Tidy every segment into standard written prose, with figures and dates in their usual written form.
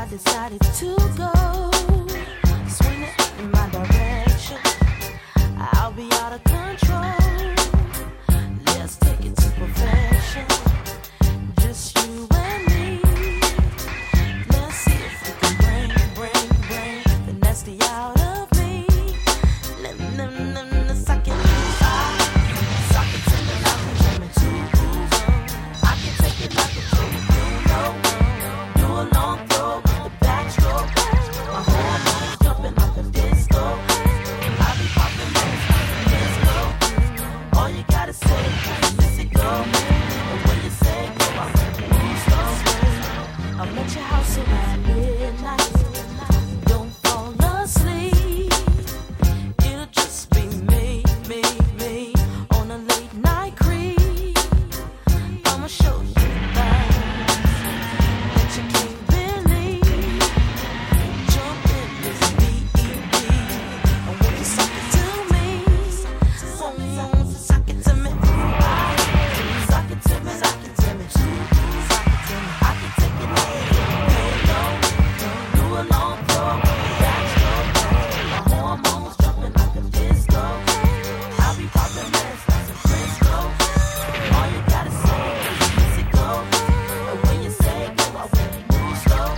decided to go. Swing it in my direction. I'll be out of control. Let's take it to perfection. Just you and me. Let's see if we can bring the nasty out of me. Suck it, suck it to me like I'm jamming too. I can take it like a joke, you know. Do a long throw with the backstroke. My hormones jumping like a disco. I be popping those like a disco. All you gotta say is miss it go. And when you say go, I move slow. I'm at your house around midnight. Don't fall asleep. It'll just be me on a late night creep. I'ma show you things that you can't believe. Jump in this BEB, and when you suck it to me, suck it to me, suck it to me, suck it to me, I can take it low, do a long throw, backstroke. My hormones jumping like a disco. I'll be popping mess like some Frisco. All you gotta say is miss it go. And when you say go, I will move slow.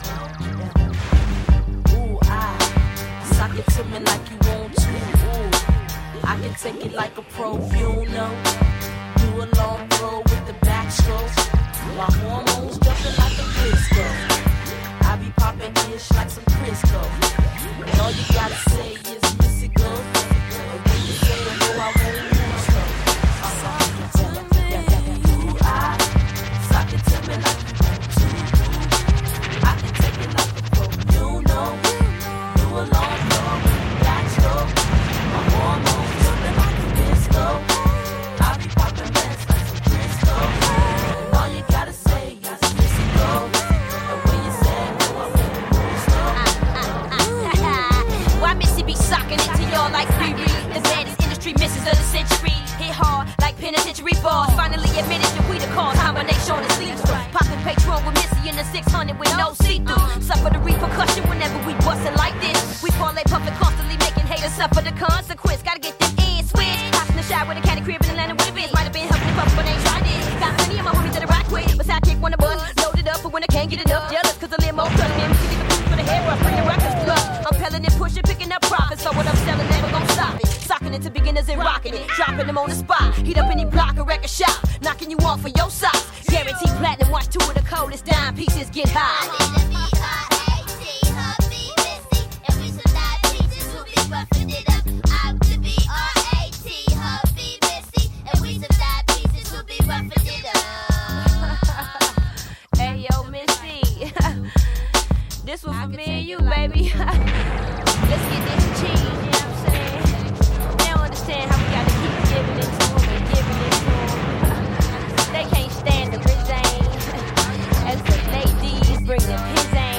Ooh, suck it to me like you want to. Ooh, I can take it like a pro, you know. Do a long throw with the backstroke. My hormones jumping like a disco. I be popping ish like some Crisco. And all you gotta say is miss it go. And when you say go, I won't move slow. Suck it to me. Ooh, suck it to me like you want to. I can take it like a pro, you know. Do a long throw with the backstroke. My hormones jumping like a disco. I be popping mess like some Crisco. And all you gotta say is miss it go. And when you say go, I won't move slow. Why Missy be socking it to y'all like Riri? The baddest industry misses of the century. Hit hard like penitentiary bars. Finally admitted that we the cause. Combination is lethal. Popping Patron with Missy in the 600 with no see-through. Suffer the repercussion whenever we bustin' like this. We parlay puffin' constantly making haters suffer the consequence. Gotta get them in switch. Hops in the shower with a caddy crib in Atlanta with a biz. Might have been helping puff, but ain't tried it. Got plenty of my homies that I rock with. But sidekick wanna buzz. Loaded up for when I can't get enough. Jealous cause the limo cut me. MC leave a piece for the hair up. Bring the records up. I'm pelling and pushing, picking up profits. So what I'm selling never gon' stop it. Socking it to beginners and rocking it. Dropping them on the spot. Heat up any block or record shop. Knocking you off for your socks. Guaranteed platinum. Watch two of the coldest dime pieces get high. Hey yo, Missy. This one for me and you, baby. Let's get this cheese, you know what I'm saying? They don't understand how we gotta keep giving it to them and giving it to them. They can't stand the Rizane. As the ladies bring the pizzazz.